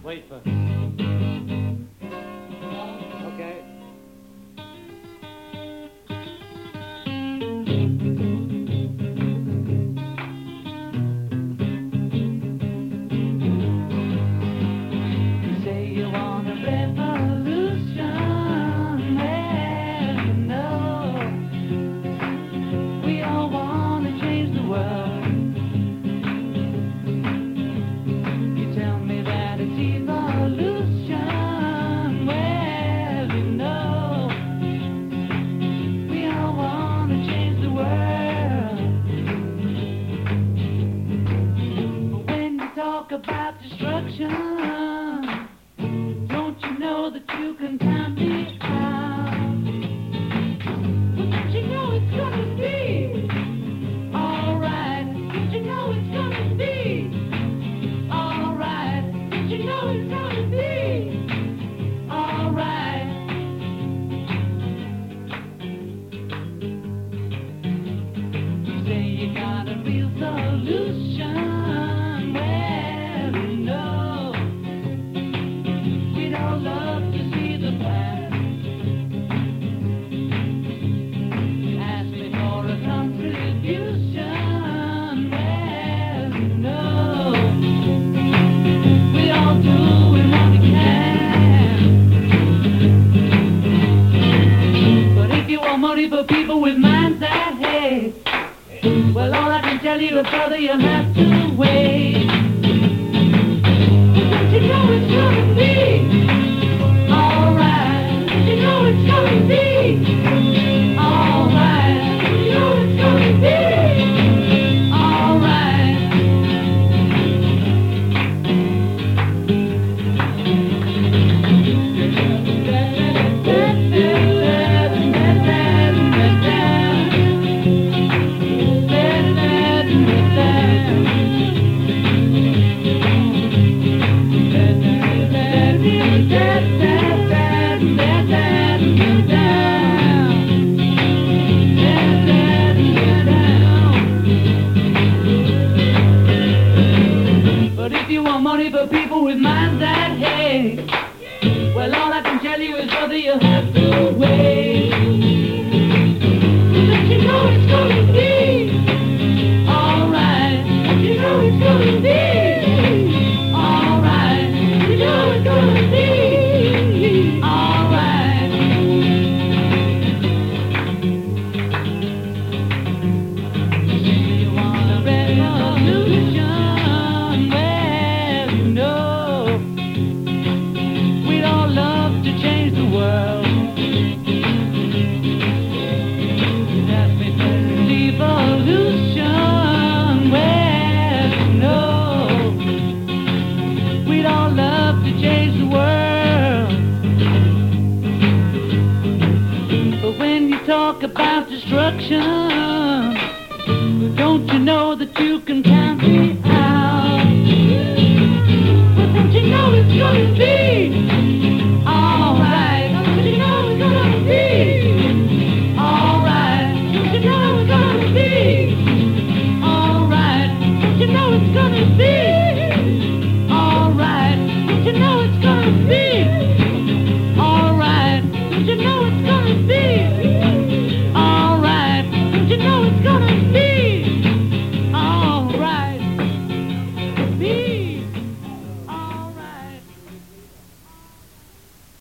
Wait for... Okay. You say you want a revolution, well, you know, we all want to change the world. You tell me that it's evolution, well, you know, we all want to change the world. But when you talk about destruction, don't you know that you can count me out? But don't you know it's gonna be alright? Don't you know it's gonna be alright? Don't you know it's gonna be alright? You say you got a real solution. Well, you know, we'd all love to see the plan. You asked me for a contribution. Well, you know, we all doing what we can. But if you want money for people with minds that hate, well, all I can tell you is, brother, you have to wait. Don't you know it's gonna be alright? Don't you know it's gonna be alright? Don't you know it's gonna be alright? But if you want money for people with minds that hate, well, all I can tell you is, brother, you have to wait. Don't you know it's gonna be alright? Don't you know it's gonna be